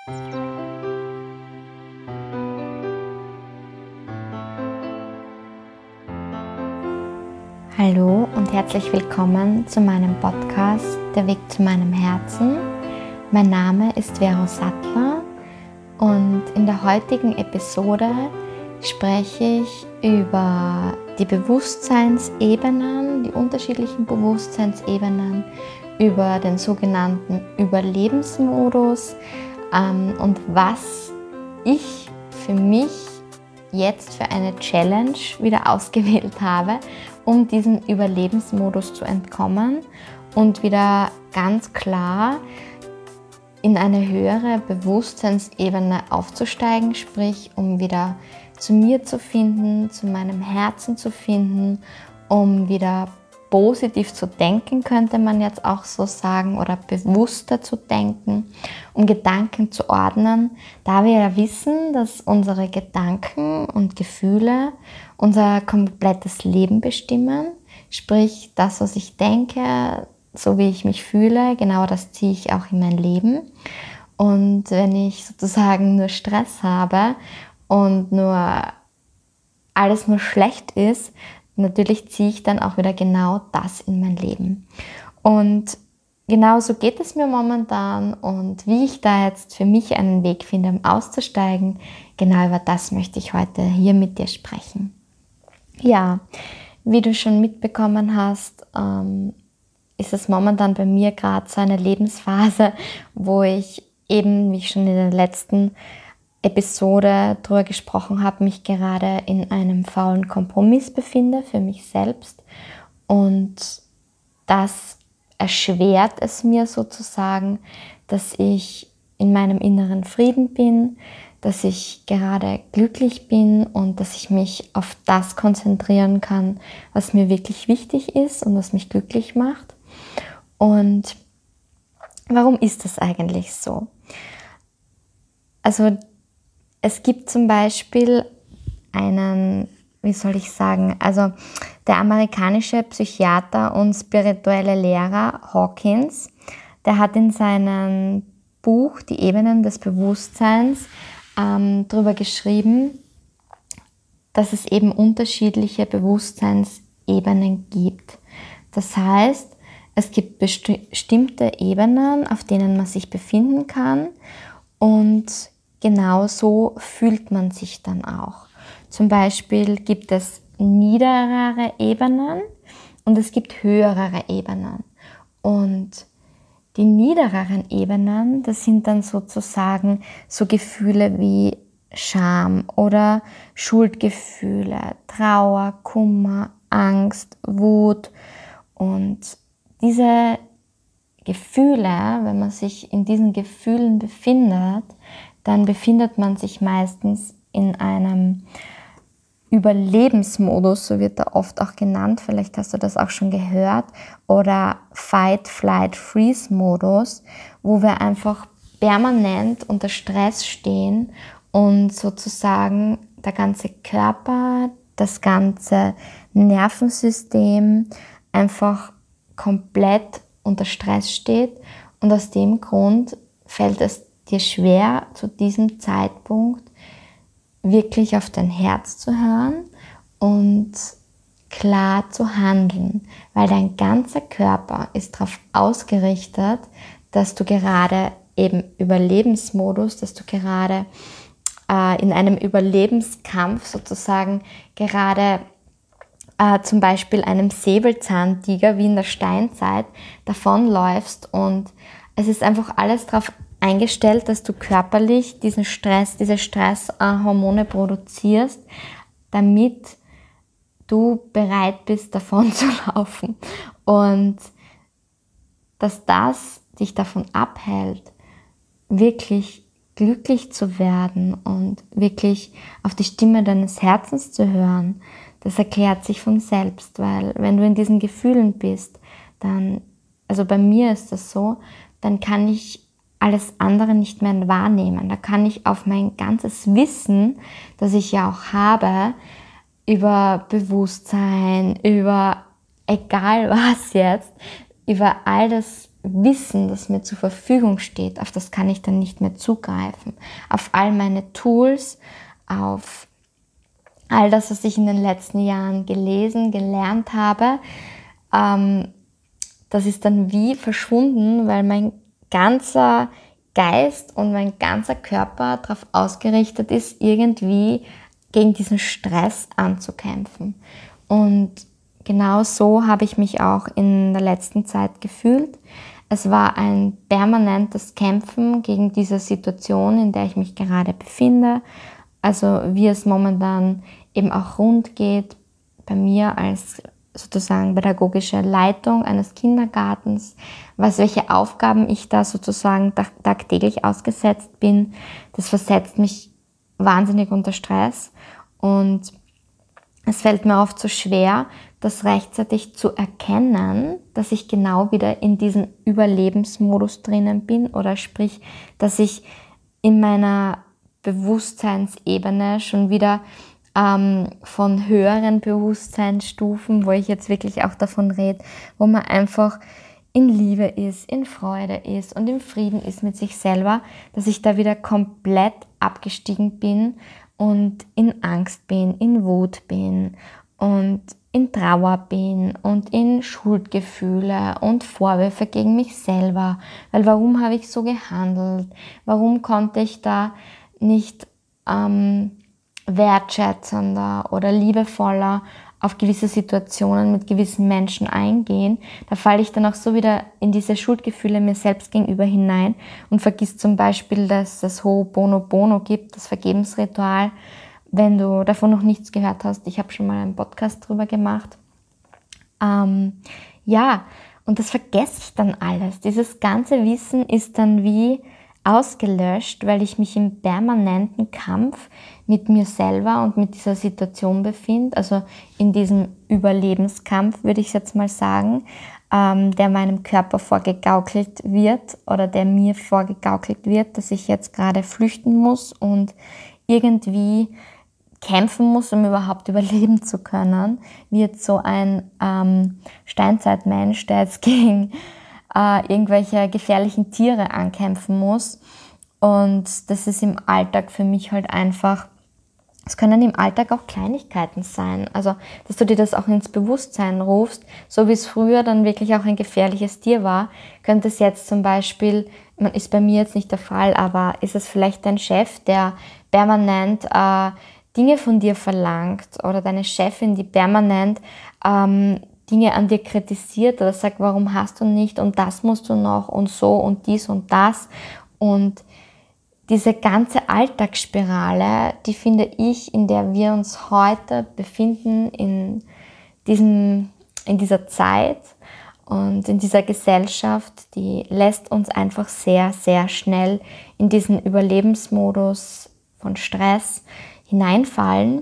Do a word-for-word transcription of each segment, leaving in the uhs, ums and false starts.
Hallo und herzlich willkommen zu meinem Podcast Der Weg zu meinem Herzen. Mein Name ist Vero Sattler und in der heutigen Episode spreche ich über die Bewusstseinsebenen, die unterschiedlichen Bewusstseinsebenen, über den sogenannten Überlebensmodus ähm, und was ich für mich jetzt für eine Challenge wieder ausgewählt habe, um diesem Überlebensmodus zu entkommen und wieder ganz klar in eine höhere Bewusstseinsebene aufzusteigen, sprich um wieder zu mir zu finden, zu meinem Herzen zu finden, um wieder positiv zu denken, könnte man jetzt auch so sagen, oder bewusster zu denken, um Gedanken zu ordnen, da wir ja wissen, dass unsere Gedanken und Gefühle unser komplettes Leben bestimmen, sprich das, was ich denke, so wie ich mich fühle, genau das ziehe ich auch in mein Leben. Und wenn ich sozusagen nur Stress habe und nur alles nur schlecht ist, natürlich ziehe ich dann auch wieder genau das in mein Leben. Und genau so geht es mir momentan, und wie ich da jetzt für mich einen Weg finde, um auszusteigen, genau über das möchte ich heute hier mit dir sprechen. Ja, wie du schon mitbekommen hast, ähm, ist es momentan bei mir gerade so eine Lebensphase, wo ich eben, wie ich schon in der letzten Episode darüber gesprochen habe, mich gerade in einem faulen Kompromiss befinde für mich selbst, und das erschwert es mir sozusagen, dass ich in meinem inneren Frieden bin, dass ich gerade glücklich bin und dass ich mich auf das konzentrieren kann, was mir wirklich wichtig ist und was mich glücklich macht. Und warum ist das eigentlich so? Also es gibt zum Beispiel einen, wie soll ich sagen, also der amerikanische Psychiater und spirituelle Lehrer Hawkins, der hat in seinem Buch Die Ebenen des Bewusstseins ähm, darüber geschrieben, dass es eben unterschiedliche Bewusstseinsebenen gibt. Das heißt, es gibt bestimmte Ebenen, auf denen man sich befinden kann, und genau so fühlt man sich dann auch. Zum Beispiel gibt es niederere Ebenen und es gibt höhere Ebenen. Und die niedereren Ebenen, das sind dann sozusagen so Gefühle wie Scham oder Schuldgefühle, Trauer, Kummer, Angst, Wut. Und diese Gefühle, wenn man sich in diesen Gefühlen befindet, dann befindet man sich meistens in einem Überlebensmodus, so wird er oft auch genannt, vielleicht hast du das auch schon gehört, oder Fight, Flight, Freeze-Modus, wo wir einfach permanent unter Stress stehen und sozusagen der ganze Körper, das ganze Nervensystem einfach komplett unter Stress steht, und aus dem Grund fällt es dir schwer, zu diesem Zeitpunkt wirklich auf dein Herz zu hören und klar zu handeln, weil dein ganzer Körper ist darauf ausgerichtet, dass du gerade eben Überlebensmodus, dass du gerade äh, in einem Überlebenskampf sozusagen gerade äh, zum Beispiel einem Säbelzahntiger wie in der Steinzeit davonläufst, und es ist einfach alles darauf eingestellt, dass du körperlich diesen Stress, diese Stresshormone produzierst, damit du bereit bist, davon zu laufen. Und dass das dich davon abhält, wirklich glücklich zu werden und wirklich auf die Stimme deines Herzens zu hören, das erklärt sich von selbst, weil wenn du in diesen Gefühlen bist, dann, also bei mir ist das so, dann kann ich alles andere nicht mehr wahrnehmen. Da kann ich auf mein ganzes Wissen, das ich ja auch habe, über Bewusstsein, über egal was jetzt, über all das Wissen, das mir zur Verfügung steht, auf das kann ich dann nicht mehr zugreifen. Auf all meine Tools, auf all das, was ich in den letzten Jahren gelesen, gelernt habe, ähm, das ist dann wie verschwunden, weil mein ganzer Geist und mein ganzer Körper darauf ausgerichtet ist, irgendwie gegen diesen Stress anzukämpfen. Und genau so habe ich mich auch in der letzten Zeit gefühlt. Es war ein permanentes Kämpfen gegen diese Situation, in der ich mich gerade befinde. Also wie es momentan eben auch rund geht bei mir als sozusagen pädagogische Leitung eines Kindergartens, was, welche Aufgaben ich da sozusagen tagtäglich ausgesetzt bin, das versetzt mich wahnsinnig unter Stress und es fällt mir oft so schwer, das rechtzeitig zu erkennen, dass ich genau wieder in diesem Überlebensmodus drinnen bin oder sprich, dass ich in meiner Bewusstseinsebene schon wieder ähm, von höheren Bewusstseinsstufen, wo ich jetzt wirklich auch davon rede, wo man einfach in Liebe ist, in Freude ist und im Frieden ist mit sich selber, dass ich da wieder komplett abgestiegen bin und in Angst bin, in Wut bin und in Trauer bin und in Schuldgefühle und Vorwürfe gegen mich selber. Weil warum habe ich so gehandelt? Warum konnte ich da nicht ähm, wertschätzender oder liebevoller auf gewisse Situationen mit gewissen Menschen eingehen? Da falle ich dann auch so wieder in diese Schuldgefühle mir selbst gegenüber hinein und vergiss zum Beispiel, dass es Ho'oponopono gibt, das Vergebensritual. Wenn du davon noch nichts gehört hast, ich habe schon mal einen Podcast drüber gemacht. Ähm, ja, und das vergesse ich dann alles. Dieses ganze Wissen ist dann wie ausgelöscht, weil ich mich im permanenten Kampf mit mir selber und mit dieser Situation befinde. Also in diesem Überlebenskampf, würde ich jetzt mal sagen, ähm, der meinem Körper vorgegaukelt wird oder der mir vorgegaukelt wird, dass ich jetzt gerade flüchten muss und irgendwie kämpfen muss, um überhaupt überleben zu können, wie jetzt so ein ähm, Steinzeitmensch, der jetzt gegen äh, irgendwelche gefährlichen Tiere ankämpfen muss. Und das ist im Alltag für mich halt einfach, es können im Alltag auch Kleinigkeiten sein. Also, dass du dir das auch ins Bewusstsein rufst, so wie es früher dann wirklich auch ein gefährliches Tier war, könnte es jetzt zum Beispiel, man ist bei mir jetzt nicht der Fall, aber ist es vielleicht dein Chef, der permanent äh, Dinge von dir verlangt oder deine Chefin, die permanent ähm, Dinge an dir kritisiert oder sagt, warum hast du nicht und das musst du noch und so und dies und das. Und diese ganze Alltagsspirale, die finde ich, in der wir uns heute befinden, in, diesem, in dieser Zeit und in dieser Gesellschaft, die lässt uns einfach sehr, sehr schnell in diesen Überlebensmodus von Stress hineinfallen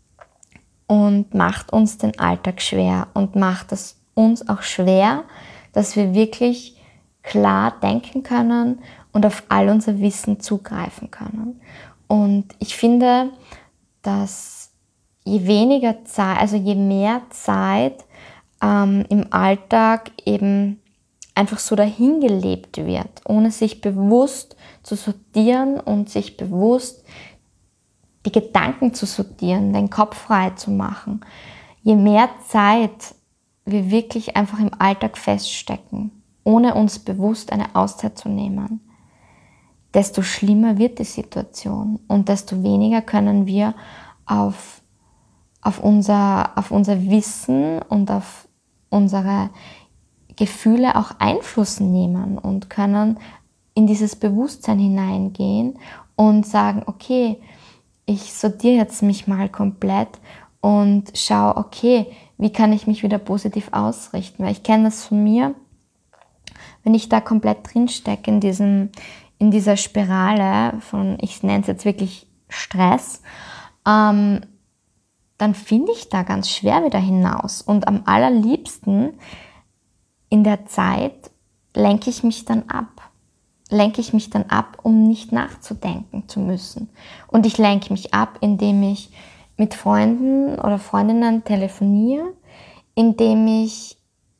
und macht uns den Alltag schwer und macht es uns auch schwer, dass wir wirklich klar denken können und auf all unser Wissen zugreifen können. Und ich finde, dass je weniger Zeit, also je mehr Zeit ähm, im Alltag eben einfach so dahingelebt wird, ohne sich bewusst zu sortieren und sich bewusst die Gedanken zu sortieren, den Kopf frei zu machen. Je mehr Zeit wir wirklich einfach im Alltag feststecken, ohne uns bewusst eine Auszeit zu nehmen, desto schlimmer wird die Situation und desto weniger können wir auf, auf, unser, auf unser Wissen und auf unsere Gefühle auch Einfluss nehmen und können in dieses Bewusstsein hineingehen und sagen, okay, ich sortiere jetzt mich mal komplett und schaue, okay, wie kann ich mich wieder positiv ausrichten? Weil ich kenne das von mir, wenn ich da komplett drinstecke in diesem, in dieser Spirale von, ich nenne es jetzt wirklich Stress, ähm, dann finde ich da ganz schwer wieder hinaus. Und am allerliebsten in der Zeit lenke ich mich dann ab. lenke ich mich dann ab, um nicht nachzudenken zu müssen. Und ich lenke mich ab, indem ich mit Freunden oder Freundinnen telefoniere, indem ich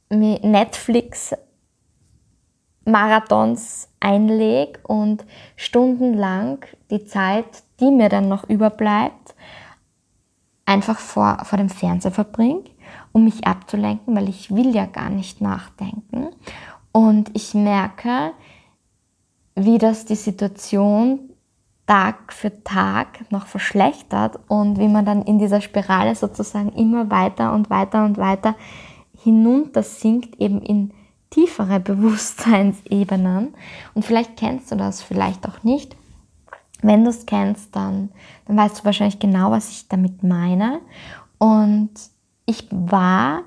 Netflix-Marathons einlege und stundenlang die Zeit, die mir dann noch überbleibt, einfach vor, vor dem Fernseher verbringe, um mich abzulenken, weil ich will ja gar nicht nachdenken. Und ich merke, wie das die Situation Tag für Tag noch verschlechtert und wie man dann in dieser Spirale sozusagen immer weiter und weiter und weiter hinunter sinkt, eben in tiefere Bewusstseinsebenen. Und vielleicht kennst du das, vielleicht auch nicht. Wenn du es kennst, dann, dann weißt du wahrscheinlich genau, was ich damit meine. Und ich war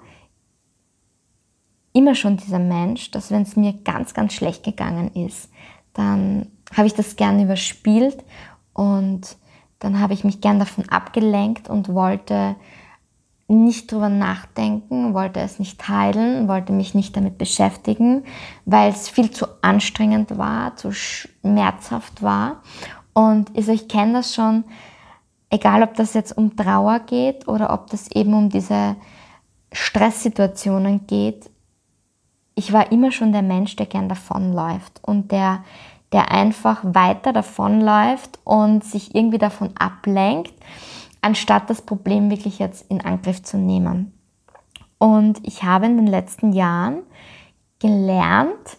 immer schon dieser Mensch, dass wenn es mir ganz, ganz schlecht gegangen ist, dann habe ich das gerne überspielt und dann habe ich mich gern davon abgelenkt und wollte nicht drüber nachdenken, wollte es nicht teilen, wollte mich nicht damit beschäftigen, weil es viel zu anstrengend war, zu schmerzhaft war. Und also ich kenne das schon, egal ob das jetzt um Trauer geht oder ob das eben um diese Stresssituationen geht. Ich war immer schon der Mensch, der gern davonläuft und der, der einfach weiter davonläuft und sich irgendwie davon ablenkt, anstatt das Problem wirklich jetzt in Angriff zu nehmen. Und ich habe in den letzten Jahren gelernt,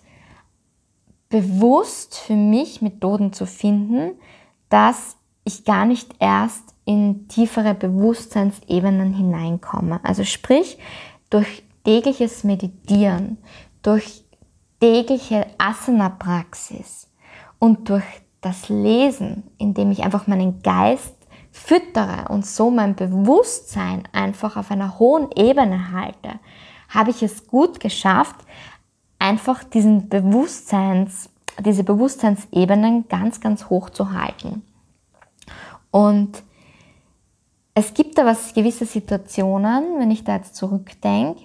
bewusst für mich Methoden zu finden, dass ich gar nicht erst in tiefere Bewusstseinsebenen hineinkomme. Also sprich, durch tägliches Meditieren, durch tägliche Asana-Praxis und durch das Lesen, indem ich einfach meinen Geist füttere und so mein Bewusstsein einfach auf einer hohen Ebene halte, habe ich es gut geschafft, einfach diesen Bewusstseins, diese Bewusstseinsebenen ganz, ganz hoch zu halten. Und es gibt aber gewisse Situationen, wenn ich da jetzt zurückdenke,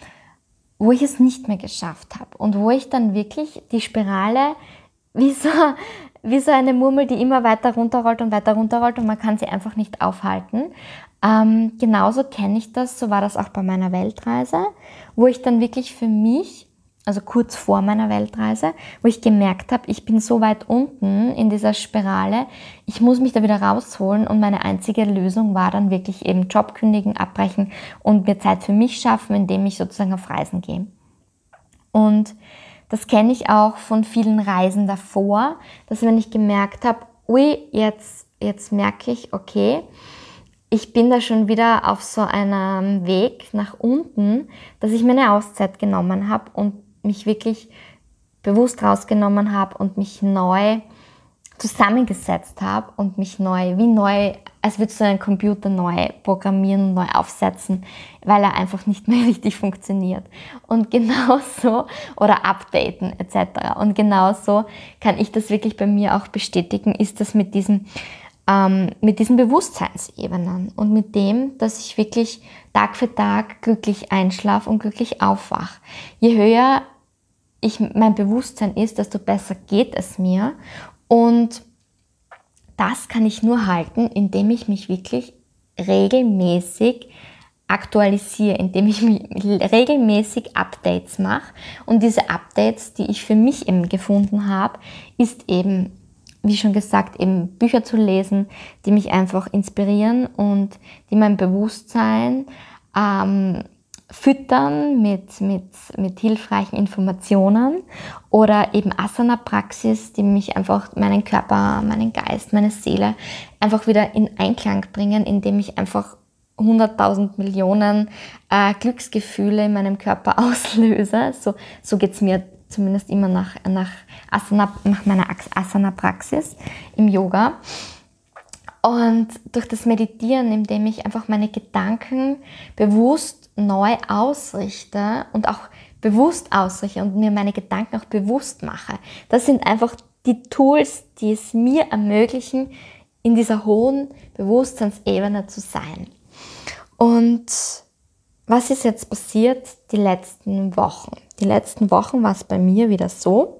wo ich es nicht mehr geschafft habe und wo ich dann wirklich die Spirale wie so, wie so eine Murmel, die immer weiter runterrollt und weiter runterrollt und man kann sie einfach nicht aufhalten. Ähm, genauso kenne ich das, so war das auch bei meiner Weltreise, wo ich dann wirklich für mich, also kurz vor meiner Weltreise, wo ich gemerkt habe, ich bin so weit unten in dieser Spirale, ich muss mich da wieder rausholen und meine einzige Lösung war dann wirklich eben Job kündigen, abbrechen und mir Zeit für mich schaffen, indem ich sozusagen auf Reisen gehe. Und das kenne ich auch von vielen Reisen davor, dass wenn ich gemerkt habe, ui, jetzt, jetzt merke ich, okay, ich bin da schon wieder auf so einem Weg nach unten, dass ich mir eine Auszeit genommen habe und mich wirklich bewusst rausgenommen habe und mich neu zusammengesetzt habe und mich neu, wie neu, als würdest du einen Computer neu programmieren und neu aufsetzen, weil er einfach nicht mehr richtig funktioniert. Und genauso, oder updaten et cetera. Und genauso kann ich das wirklich bei mir auch bestätigen, ist das mit diesen, ähm, mit diesen Bewusstseinsebenen und mit dem, dass ich wirklich Tag für Tag glücklich einschlafe und glücklich aufwache. Je höher ich, mein Bewusstsein ist, desto besser geht es mir. Und das kann ich nur halten, indem ich mich wirklich regelmäßig aktualisiere, indem ich regelmäßig Updates mache. Und diese Updates, die ich für mich eben gefunden habe, ist eben, wie schon gesagt, eben Bücher zu lesen, die mich einfach inspirieren und die mein Bewusstsein ähm, füttern mit, mit, mit hilfreichen Informationen oder eben Asana-Praxis, die mich einfach meinen Körper, meinen Geist, meine Seele einfach wieder in Einklang bringen, indem ich einfach hunderttausend Millionen äh, Glücksgefühle in meinem Körper auslöse. So, so geht es mir zumindest immer nach, nach, Asana, nach meiner Asana-Praxis im Yoga. Und durch das Meditieren, indem ich einfach meine Gedanken bewusst neu ausrichte und auch bewusst ausrichte und mir meine Gedanken auch bewusst mache. Das sind einfach die Tools, die es mir ermöglichen, in dieser hohen Bewusstseinsebene zu sein. Und was ist jetzt passiert die letzten Wochen? Die letzten Wochen war es bei mir wieder so,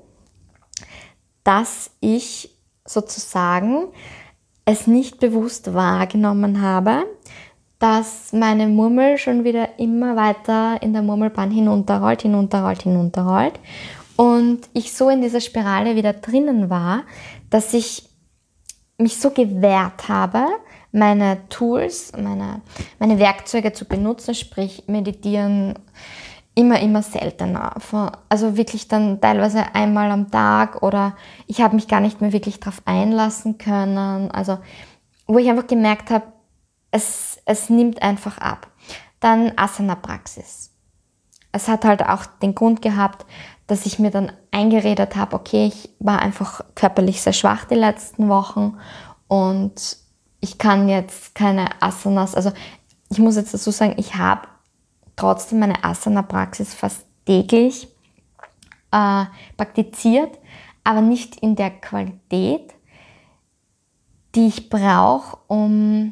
dass ich sozusagen es nicht bewusst wahrgenommen habe, dass meine Murmel schon wieder immer weiter in der Murmelbahn hinunterrollt, hinunterrollt, hinunterrollt. Und ich so in dieser Spirale wieder drinnen war, dass ich mich so gewehrt habe, meine Tools, meine, meine Werkzeuge zu benutzen, sprich meditieren, immer, immer seltener. Also wirklich dann teilweise einmal am Tag oder ich habe mich gar nicht mehr wirklich darauf einlassen können. Also wo ich einfach gemerkt habe, es, es nimmt einfach ab. Dann Asana-Praxis. Es hat halt auch den Grund gehabt, dass ich mir dann eingeredet habe, okay, ich war einfach körperlich sehr schwach die letzten Wochen und ich kann jetzt keine Asanas, also ich muss jetzt dazu sagen, ich habe trotzdem meine Asana-Praxis fast täglich äh, praktiziert, aber nicht in der Qualität, die ich brauche, um,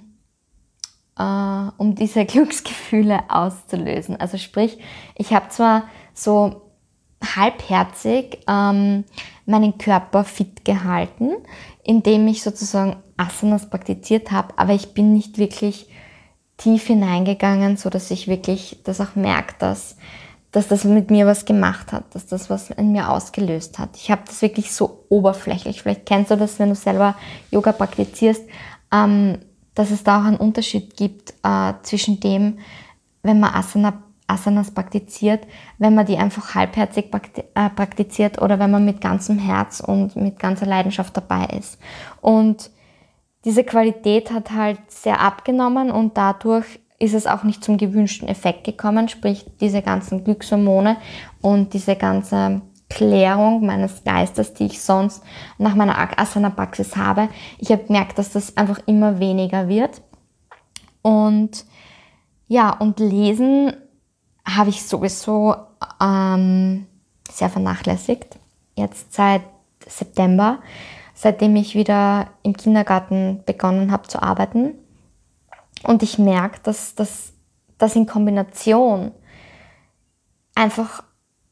äh, um diese Glücksgefühle auszulösen. Also sprich, ich habe zwar so halbherzig ähm, meinen Körper fit gehalten, indem ich sozusagen Asanas praktiziert habe, aber ich bin nicht wirklich tief hineingegangen, so dass ich wirklich das auch merke, dass, dass das mit mir was gemacht hat, dass das was in mir ausgelöst hat. Ich habe das wirklich so oberflächlich. Vielleicht kennst du das, wenn du selber Yoga praktizierst, ähm, dass es da auch einen Unterschied gibt äh, zwischen dem, wenn man Asana, Asanas praktiziert, wenn man die einfach halbherzig praktiziert oder wenn man mit ganzem Herz und mit ganzer Leidenschaft dabei ist. Und diese Qualität hat halt sehr abgenommen und dadurch ist es auch nicht zum gewünschten Effekt gekommen, sprich diese ganzen Glückshormone und diese ganze Klärung meines Geistes, die ich sonst nach meiner Asana-Praxis habe. Ich habe gemerkt, dass das einfach immer weniger wird. Und ja, und lesen habe ich sowieso ähm, sehr vernachlässigt. Jetzt seit September, seitdem ich wieder im Kindergarten begonnen habe zu arbeiten. Und ich merke, dass das in Kombination einfach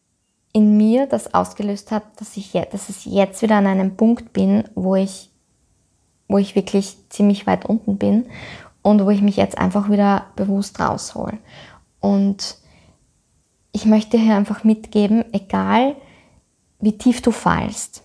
in mir das ausgelöst hat, dass ich jetzt, dass ich jetzt wieder an einem Punkt bin, wo ich, wo ich wirklich ziemlich weit unten bin und wo ich mich jetzt einfach wieder bewusst raushole. Und ich möchte hier einfach mitgeben, egal wie tief du fallst,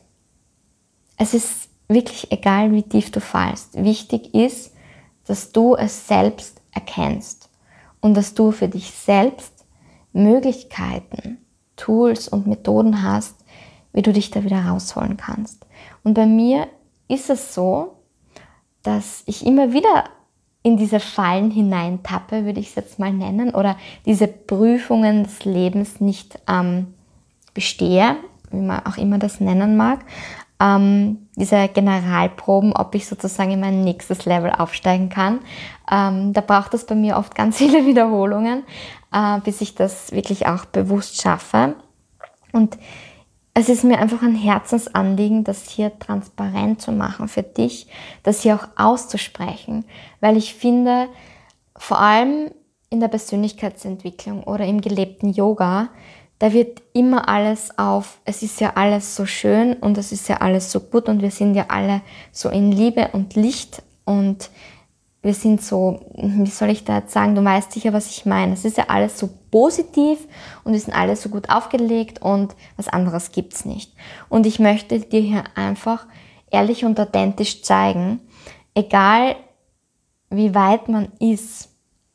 es ist wirklich egal, wie tief du fallst. Wichtig ist, dass du es selbst erkennst und dass du für dich selbst Möglichkeiten, Tools und Methoden hast, wie du dich da wieder rausholen kannst. Und bei mir ist es so, dass ich immer wieder in diese Fallen hineintappe, würde ich es jetzt mal nennen, oder diese Prüfungen des Lebens nicht ähm, bestehe, wie man auch immer das nennen mag. Ähm, diese Generalproben, ob ich sozusagen in mein nächstes Level aufsteigen kann. Ähm, da braucht es bei mir oft ganz viele Wiederholungen, äh, bis ich das wirklich auch bewusst schaffe. Und es ist mir einfach ein Herzensanliegen, das hier transparent zu machen für dich, das hier auch auszusprechen, weil ich finde, vor allem in der Persönlichkeitsentwicklung oder im gelebten Yoga, da wird immer alles auf, es ist ja alles so schön und es ist ja alles so gut und wir sind ja alle so in Liebe und Licht und wir sind so, wie soll ich da jetzt sagen, du weißt sicher, was ich meine. Es ist ja alles so positiv und wir sind alle so gut aufgelegt und was anderes gibt's nicht. Und ich möchte dir hier einfach ehrlich und authentisch zeigen, egal wie weit man ist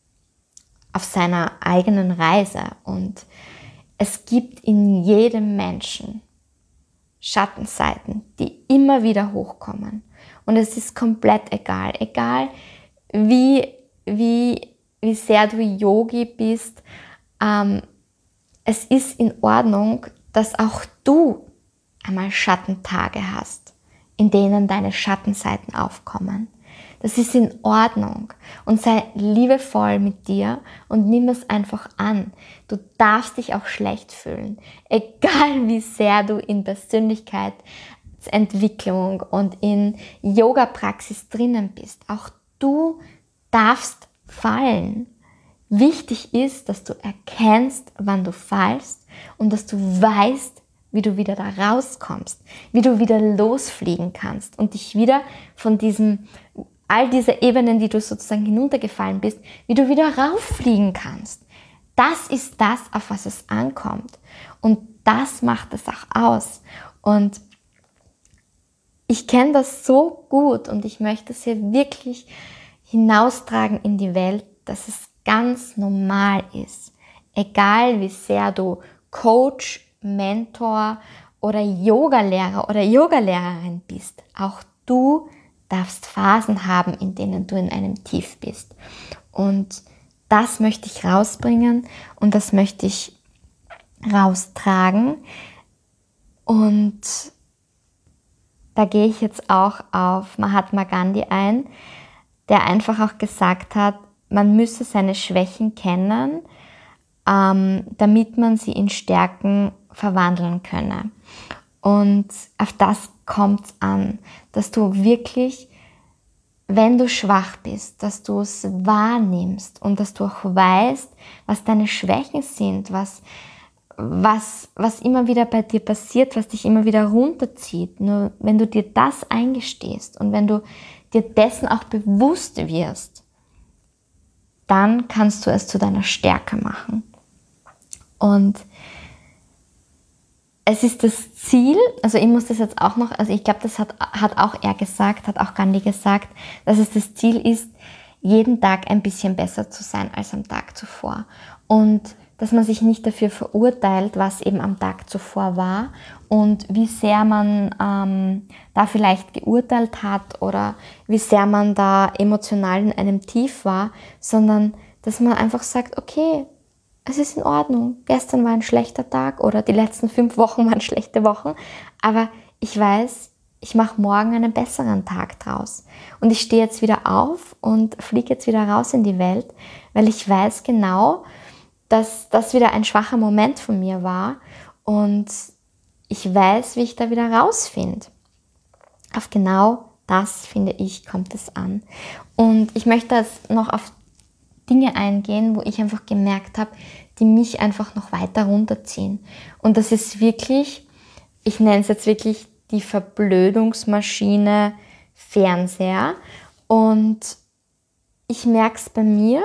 auf seiner eigenen Reise, und es gibt in jedem Menschen Schattenseiten, die immer wieder hochkommen. Und es ist komplett egal, egal wie, wie, wie sehr du Yogi bist. Ähm, es ist in Ordnung, dass auch du einmal Schattentage hast, in denen deine Schattenseiten aufkommen. Das ist in Ordnung und sei liebevoll mit dir und nimm es einfach an. Du darfst dich auch schlecht fühlen, egal wie sehr du in Persönlichkeitsentwicklung und in Yoga-Praxis drinnen bist. Auch du darfst fallen. Wichtig ist, dass du erkennst, wann du fallst und dass du weißt, wie du wieder da rauskommst, wie du wieder losfliegen kannst und dich wieder von diesem all diese Ebenen, die du sozusagen hinuntergefallen bist, wie du wieder rauffliegen kannst. Das ist das, auf was es ankommt. Und das macht es auch aus. Und ich kenne das so gut und ich möchte es hier wirklich hinaustragen in die Welt, dass es ganz normal ist. Egal wie sehr du Coach, Mentor oder Yogalehrer oder Yogalehrerin bist, auch du darfst Phasen haben, in denen du in einem Tief bist. Und das möchte ich rausbringen und das möchte ich raustragen. Und da gehe ich jetzt auch auf Mahatma Gandhi ein, der einfach auch gesagt hat, man müsse seine Schwächen kennen, ähm, damit man sie in Stärken verwandeln könne. Und auf das kommt es an, dass du wirklich, wenn du schwach bist, dass du es wahrnimmst und dass du auch weißt, was deine Schwächen sind, was, was, was immer wieder bei dir passiert, was dich immer wieder runterzieht. Nur wenn du dir das eingestehst und wenn du dir dessen auch bewusst wirst, dann kannst du es zu deiner Stärke machen. Und es ist das Ziel, also ich muss das jetzt auch noch, also ich glaube, das hat, hat auch er gesagt, hat auch Gandhi gesagt, dass es das Ziel ist, jeden Tag ein bisschen besser zu sein als am Tag zuvor. Und dass man sich nicht dafür verurteilt, was eben am Tag zuvor war und wie sehr man ähm, da vielleicht geurteilt hat oder wie sehr man da emotional in einem Tief war, sondern dass man einfach sagt, okay, es ist in Ordnung. Gestern war ein schlechter Tag oder die letzten fünf Wochen waren schlechte Wochen, aber ich weiß, ich mache morgen einen besseren Tag draus. Und ich stehe jetzt wieder auf und fliege jetzt wieder raus in die Welt, weil ich weiß genau, dass das wieder ein schwacher Moment von mir war und ich weiß, wie ich da wieder rausfinde. Auf genau das, finde ich, kommt es an. Und ich möchte jetzt noch auf Dinge eingehen, wo ich einfach gemerkt habe, die mich einfach noch weiter runterziehen. Und das ist wirklich, ich nenne es jetzt wirklich die Verblödungsmaschine Fernseher. Und ich merke es bei mir.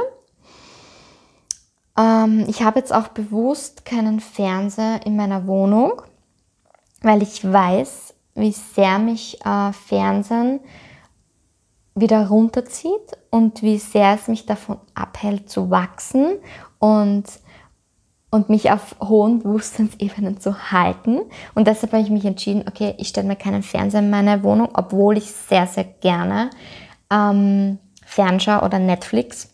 Ähm, ich habe jetzt auch bewusst keinen Fernseher in meiner Wohnung, weil ich weiß, wie sehr mich äh, Fernsehen wieder runterzieht und wie sehr es mich davon abhält zu wachsen und, und mich auf hohen Bewusstseinsebenen zu halten. Und deshalb habe ich mich entschieden, okay, ich stelle mir keinen Fernseher in meine Wohnung, obwohl ich sehr, sehr gerne ähm, fernschaue oder Netflix.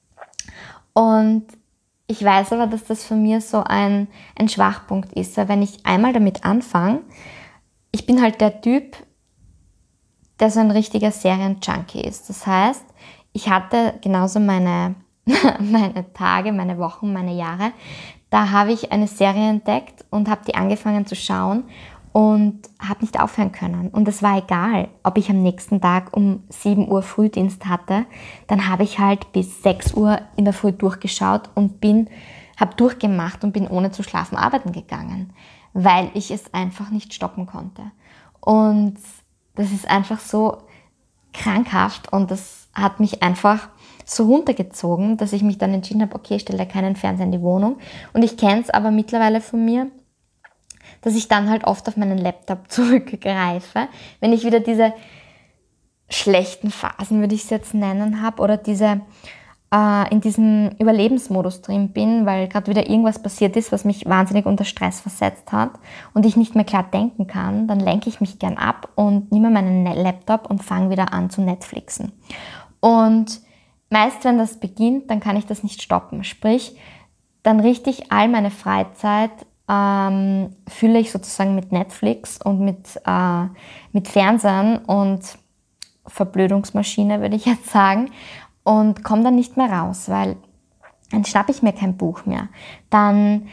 Und ich weiß aber, dass das für mich so ein, ein Schwachpunkt ist, weil wenn ich einmal damit anfange, ich bin halt der Typ, der so ein richtiger Serienjunkie ist. Das heißt, ich hatte genauso meine, meine Tage, meine Wochen, meine Jahre. Da habe ich eine Serie entdeckt und habe die angefangen zu schauen und habe nicht aufhören können. Und es war egal, ob ich am nächsten Tag um sieben Uhr Frühdienst hatte. Dann habe ich halt bis sechs Uhr in der Früh durchgeschaut und bin, habe durchgemacht und bin ohne zu schlafen arbeiten gegangen, weil ich es einfach nicht stoppen konnte. Und das ist einfach so krankhaft und das hat mich einfach so runtergezogen, dass ich mich dann entschieden habe, okay, ich stelle keinen Fernseher in die Wohnung. Und ich kenne es aber mittlerweile von mir, dass ich dann halt oft auf meinen Laptop zurückgreife, wenn ich wieder diese schlechten Phasen, würde ich es jetzt nennen, habe oder diese äh, in diesem Überlebensmodus drin bin, weil gerade wieder irgendwas passiert ist, was mich wahnsinnig unter Stress versetzt hat und ich nicht mehr klar denken kann, dann lenke ich mich gern ab und nehme meinen Laptop und fange wieder an zu Netflixen. Und meist, wenn das beginnt, dann kann ich das nicht stoppen. Sprich, dann richte ich all meine Freizeit, ähm, fülle ich sozusagen mit Netflix und mit, äh, mit Fernsehen und Verblödungsmaschine, würde ich jetzt sagen, und komme dann nicht mehr raus, weil dann schnappe ich mir kein Buch mehr. Dann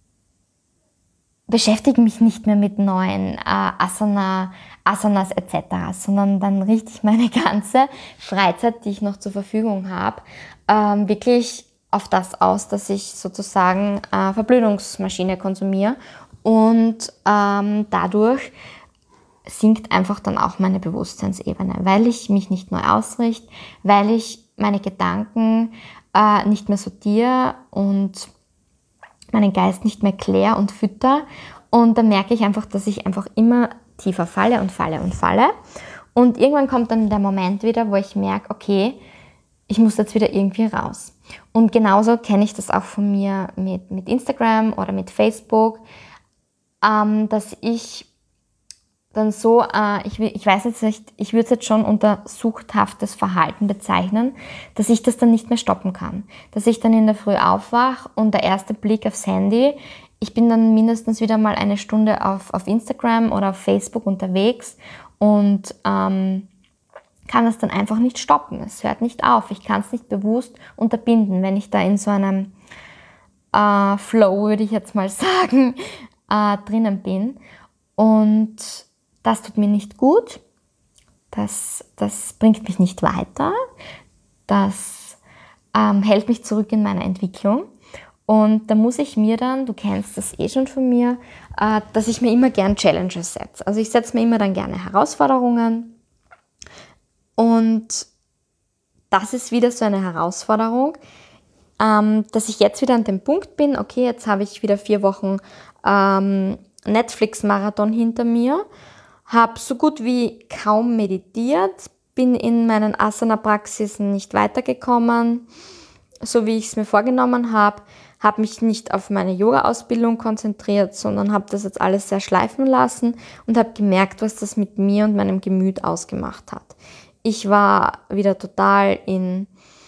beschäftige mich nicht mehr mit neuen äh, Asana, Asanas et cetera, sondern dann richte ich meine ganze Freizeit, die ich noch zur Verfügung habe, ähm, wirklich auf das aus, dass ich sozusagen äh, Verblödungsmaschine konsumiere und ähm, dadurch sinkt einfach dann auch meine Bewusstseinsebene, weil ich mich nicht neu ausrichte, weil ich meine Gedanken äh, nicht mehr sortiere und meinen Geist nicht mehr kläre und fütter. Und dann merke ich einfach, dass ich einfach immer tiefer falle und falle und falle. Und irgendwann kommt dann der Moment wieder, wo ich merke, okay, ich muss jetzt wieder irgendwie raus. Und genauso kenne ich das auch von mir mit, mit Instagram oder mit Facebook, ähm, dass ich dann so, äh, ich, ich weiß jetzt nicht, ich würde es jetzt schon unter suchthaftes Verhalten bezeichnen, dass ich das dann nicht mehr stoppen kann. Dass ich dann in der Früh aufwache und der erste Blick aufs Handy, ich bin dann mindestens wieder mal eine Stunde auf, auf Instagram oder auf Facebook unterwegs und ähm, kann es dann einfach nicht stoppen. Es hört nicht auf. Ich kann es nicht bewusst unterbinden, wenn ich da in so einem äh, Flow, würde ich jetzt mal sagen, äh, drinnen bin. Und das tut mir nicht gut. Das, das bringt mich nicht weiter. Das ähm, hält mich zurück in meiner Entwicklung. Und da muss ich mir dann, du kennst das eh schon von mir, äh, dass ich mir immer gern Challenges setze. Also ich setze mir immer dann gerne Herausforderungen. Und das ist wieder so eine Herausforderung, ähm, dass ich jetzt wieder an dem Punkt bin, okay, jetzt habe ich wieder vier Wochen ähm, Netflix-Marathon hinter mir, habe so gut wie kaum meditiert, bin in meinen Asana-Praxisen nicht weitergekommen, so wie ich es mir vorgenommen habe, habe mich nicht auf meine Yoga-Ausbildung konzentriert, sondern habe das jetzt alles sehr schleifen lassen und habe gemerkt, was das mit mir und meinem Gemüt ausgemacht hat. Ich war wieder total in,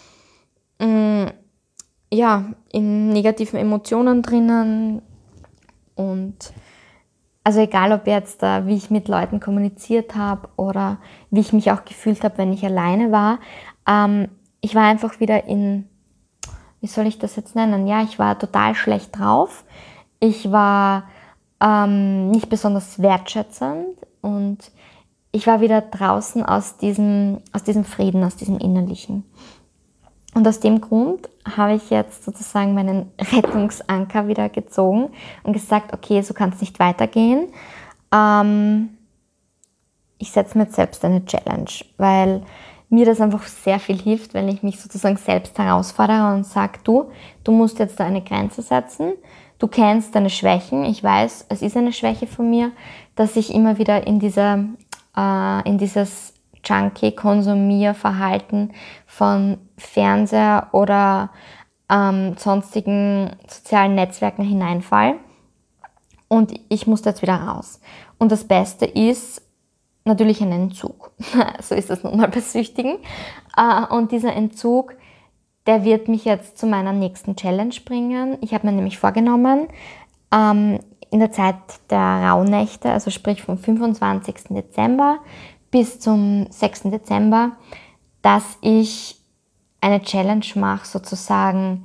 mm, ja, in negativen Emotionen drinnen und also egal, ob jetzt, äh, wie ich mit Leuten kommuniziert habe oder wie ich mich auch gefühlt habe, wenn ich alleine war, ähm, ich war einfach wieder in, wie soll ich das jetzt nennen? Ja, ich war total schlecht drauf. Ich war ähm, nicht besonders wertschätzend und ich war wieder draußen aus diesem, aus diesem Frieden, aus diesem Innerlichen. Und aus dem Grund habe ich jetzt sozusagen meinen Rettungsanker wieder gezogen und gesagt, okay, so kann es nicht weitergehen. Ähm, ich setze mir jetzt selbst eine Challenge, weil mir das einfach sehr viel hilft, wenn ich mich sozusagen selbst herausfordere und sage, du, du musst jetzt da eine Grenze setzen. Du kennst deine Schwächen. Ich weiß, es ist eine Schwäche von mir, dass ich immer wieder in diese in dieses Junkie-Konsumierverhalten von Fernseher oder ähm, sonstigen sozialen Netzwerken hineinfall. Und ich muss jetzt wieder raus. Und das Beste ist natürlich ein Entzug. So ist das nun mal bei Süchtigen. Äh, und dieser Entzug, der wird mich jetzt zu meiner nächsten Challenge bringen. Ich habe mir nämlich vorgenommen, ähm, in der Zeit der Rauhnächte, also sprich vom fünfundzwanzigsten Dezember bis zum sechsten Dezember, dass ich eine Challenge mache, sozusagen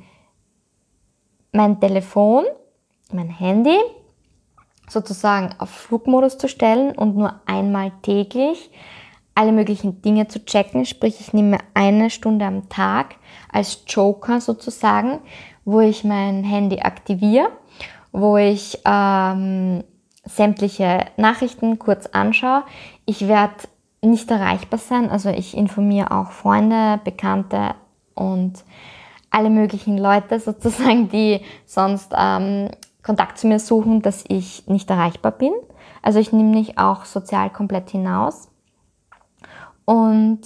mein Telefon, mein Handy sozusagen auf Flugmodus zu stellen und nur einmal täglich alle möglichen Dinge zu checken. Sprich, ich nehme eine Stunde am Tag als Joker sozusagen, wo ich mein Handy aktiviere, wo ich ähm, sämtliche Nachrichten kurz anschaue. Ich werde nicht erreichbar sein, also ich informiere auch Freunde, Bekannte und alle möglichen Leute sozusagen, die sonst ähm, Kontakt zu mir suchen, dass ich nicht erreichbar bin. Also ich nehme mich auch sozial komplett hinaus. Und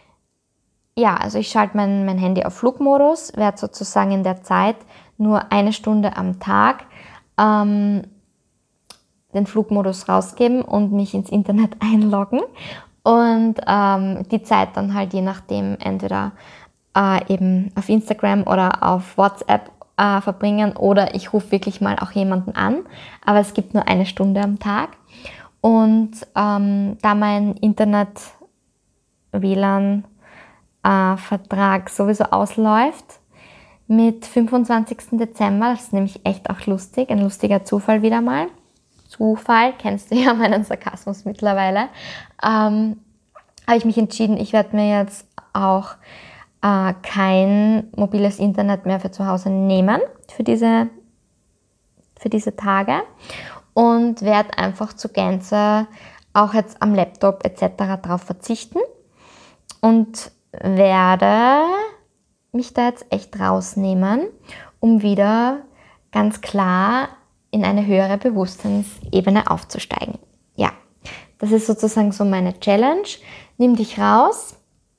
ja, also ich schalte mein, mein Handy auf Flugmodus, werde sozusagen in der Zeit nur eine Stunde am Tag ähm, den Flugmodus rausgeben und mich ins Internet einloggen und ähm, die Zeit dann halt je nachdem entweder äh, eben auf Instagram oder auf WhatsApp äh, verbringen oder ich rufe wirklich mal auch jemanden an, aber es gibt nur eine Stunde am Tag und ähm, da mein Internet-W L A N-Vertrag äh, sowieso ausläuft, mit fünfundzwanzigsten Dezember, das ist nämlich echt auch lustig, ein lustiger Zufall wieder mal. Zufall, kennst du ja meinen Sarkasmus mittlerweile. Ähm, habe ich mich entschieden, ich werde mir jetzt auch äh, kein mobiles Internet mehr für zu Hause nehmen, für diese, für diese Tage und werde einfach zur Gänze auch jetzt am Laptop et cetera darauf verzichten und werde mich da jetzt echt rausnehmen, um wieder ganz klar in eine höhere Bewusstseinsebene aufzusteigen. Ja, das ist sozusagen so meine Challenge. Nimm dich raus,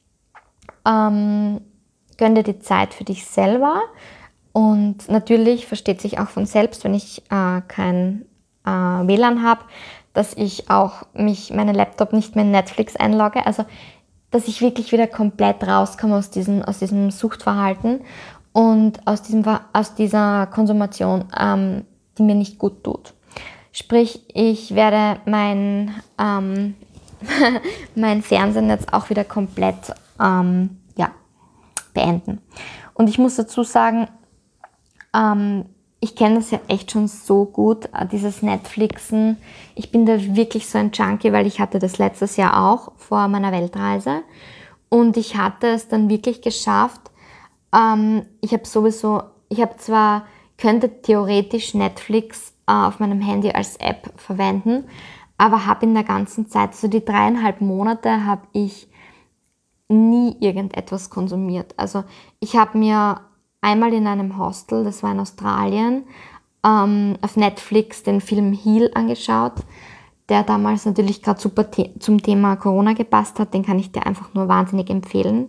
ähm, gönn dir die Zeit für dich selber und natürlich versteht sich auch von selbst, wenn ich äh, kein äh, W L A N habe, dass ich auch mich, meinen Laptop nicht mehr in Netflix einlogge, also dass ich wirklich wieder komplett rauskomme aus diesem, aus diesem Suchtverhalten und aus, diesem, aus dieser Konsumation, ähm, die mir nicht gut tut. Sprich, ich werde mein, ähm, mein Fernsehen jetzt auch wieder komplett ähm, ja, beenden. Und ich muss dazu sagen, ähm, ich kenne das ja echt schon so gut, dieses Netflixen. Ich bin da wirklich so ein Junkie, weil ich hatte das letztes Jahr auch vor meiner Weltreise. Und ich hatte es dann wirklich geschafft. Ähm, ich habe sowieso, ich habe zwar, könnte theoretisch Netflix äh, auf meinem Handy als App verwenden, aber habe in der ganzen Zeit, so die dreieinhalb Monate, habe ich nie irgendetwas konsumiert. Also ich habe mir einmal in einem Hostel, das war in Australien, ähm, auf Netflix den Film Heal angeschaut, der damals natürlich gerade super te- zum Thema Corona gepasst hat. Den kann ich dir einfach nur wahnsinnig empfehlen.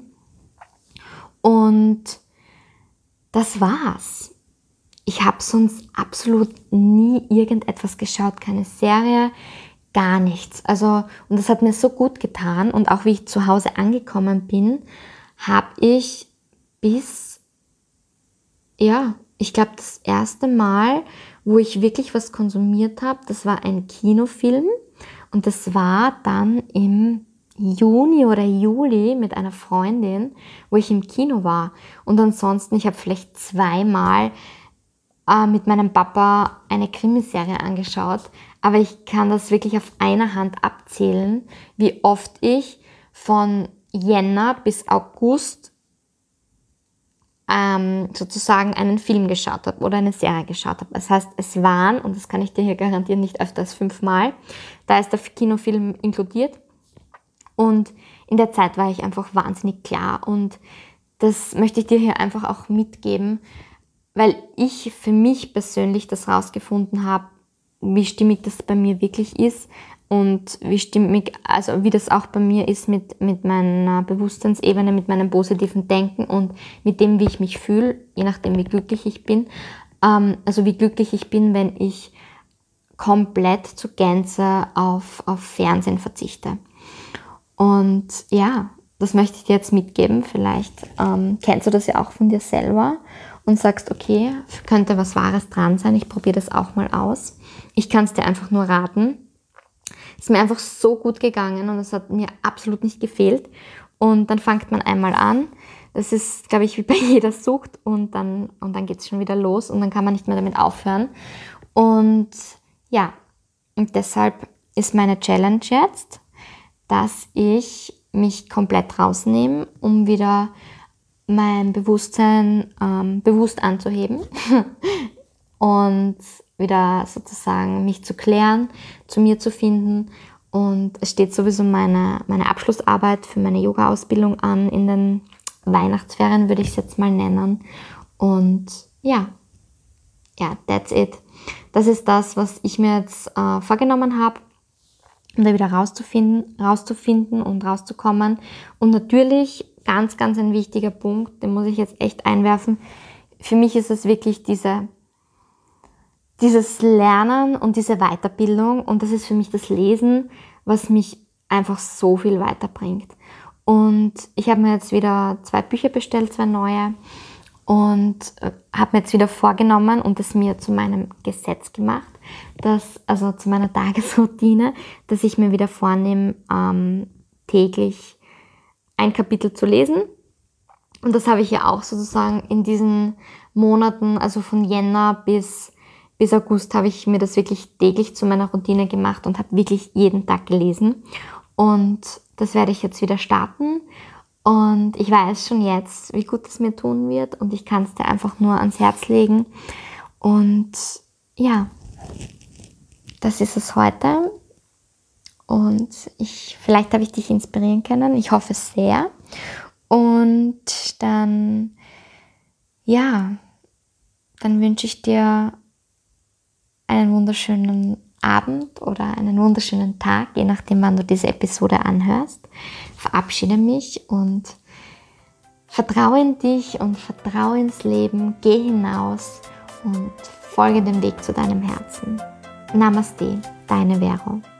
Und das war's. Ich habe sonst absolut nie irgendetwas geschaut, keine Serie, gar nichts. Also, und das hat mir so gut getan. Und auch wie ich zu Hause angekommen bin, habe ich bis Ja, ich glaube, das erste Mal, wo ich wirklich was konsumiert habe, das war ein Kinofilm und das war dann im Juni oder Juli mit einer Freundin, wo ich im Kino war. Und ansonsten, ich habe vielleicht zweimal äh, mit meinem Papa eine Krimiserie angeschaut, aber ich kann das wirklich auf einer Hand abzählen, wie oft ich von Jänner bis August Ähm, sozusagen einen Film geschaut habe oder eine Serie geschaut habe. Das heißt, es waren, und das kann ich dir hier garantieren, nicht öfter als fünfmal, da ist der Kinofilm inkludiert. Und in der Zeit war ich einfach wahnsinnig klar. Und das möchte ich dir hier einfach auch mitgeben, weil ich für mich persönlich das rausgefunden habe, wie stimmig das bei mir wirklich ist und wie stimmig, also wie das auch bei mir ist mit, mit meiner Bewusstseinsebene, mit meinem positiven Denken und mit dem, wie ich mich fühle, je nachdem, wie glücklich ich bin. Ähm, also wie glücklich ich bin, wenn ich komplett zur Gänze auf, auf Fernsehen verzichte. Und ja, das möchte ich dir jetzt mitgeben. Vielleicht ähm, kennst du das ja auch von dir selber und sagst, okay, könnte was Wahres dran sein, ich probiere das auch mal aus. Ich kann es dir einfach nur raten. Es ist mir einfach so gut gegangen und es hat mir absolut nicht gefehlt. Und dann fängt man einmal an. Das ist, glaube ich, wie bei jeder Sucht und dann, und dann geht es schon wieder los und dann kann man nicht mehr damit aufhören. Und ja, und deshalb ist meine Challenge jetzt, dass ich mich komplett rausnehme, um wieder mein Bewusstsein ähm, bewusst anzuheben und wieder sozusagen mich zu klären, zu mir zu finden. Und es steht sowieso meine, meine Abschlussarbeit für meine Yoga-Ausbildung an, in den Weihnachtsferien würde ich es jetzt mal nennen. Und ja, ja, that's it. Das ist das, was ich mir jetzt äh, vorgenommen habe, um da wieder rauszufinden, rauszufinden und rauszukommen. Und natürlich, ganz, ganz ein wichtiger Punkt, den muss ich jetzt echt einwerfen, für mich ist es wirklich diese Dieses Lernen und diese Weiterbildung, und das ist für mich das Lesen, was mich einfach so viel weiterbringt. Und ich habe mir jetzt wieder zwei Bücher bestellt, zwei neue, und habe mir jetzt wieder vorgenommen und es mir zu meinem Gesetz gemacht, dass, also zu meiner Tagesroutine, dass ich mir wieder vornehme, ähm, täglich ein Kapitel zu lesen. Und das habe ich ja auch sozusagen in diesen Monaten, also von Jänner bis Bis August habe ich mir das wirklich täglich zu meiner Routine gemacht und habe wirklich jeden Tag gelesen. Und das werde ich jetzt wieder starten. Und ich weiß schon jetzt, wie gut es mir tun wird. Und ich kann es dir einfach nur ans Herz legen. Und ja, das ist es heute. Und ich, vielleicht habe ich dich inspirieren können. Ich hoffe es sehr. Und dann, ja, dann wünsche ich dir einen wunderschönen Abend oder einen wunderschönen Tag, je nachdem, wann du diese Episode anhörst. Verabschiede mich und vertraue in dich und vertraue ins Leben. Geh hinaus und folge dem Weg zu deinem Herzen. Namaste, deine Vero.